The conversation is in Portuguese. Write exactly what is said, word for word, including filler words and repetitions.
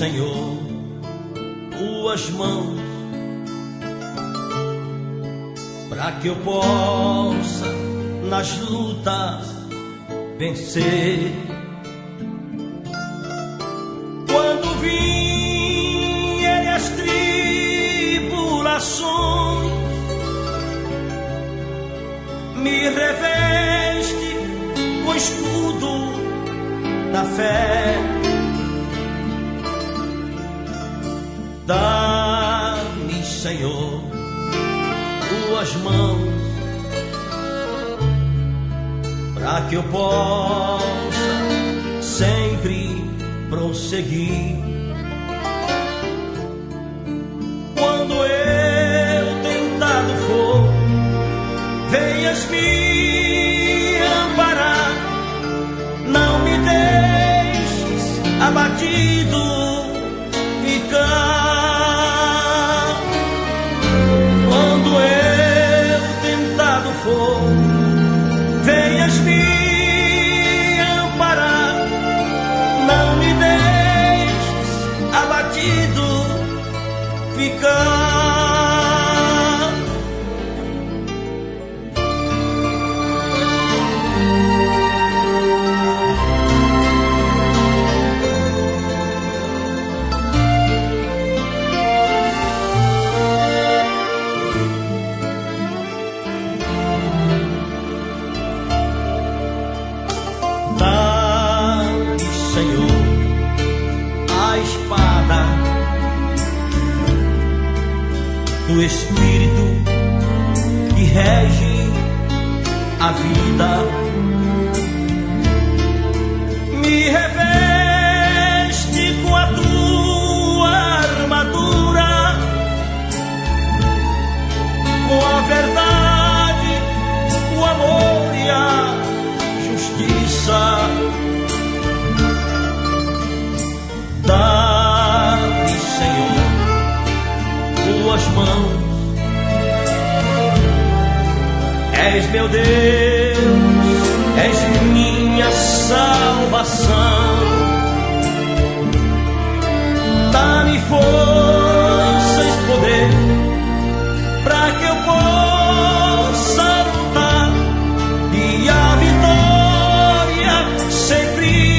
Senhor, tuas mãos, para que eu possa nas lutas vencer. Quando vierem as tribulações, me reveste com o escudo da fé. Dá-me, Senhor, tuas mãos, para que eu possa sempre prosseguir. Quando eu tentado for, venhas me amparar, não me deixes abatido ficar. Quando eu tentado for, venhas me amparar, não me deixes abatido ficar. Do Espírito que rege a vida, me reveste com a tua armadura, com a verdade, o amor e a justiça. Dá-me, Senhor, tuas mãos, és meu Deus, és minha salvação. Dá-me força e poder, para que eu possa lutar e a vitória sempre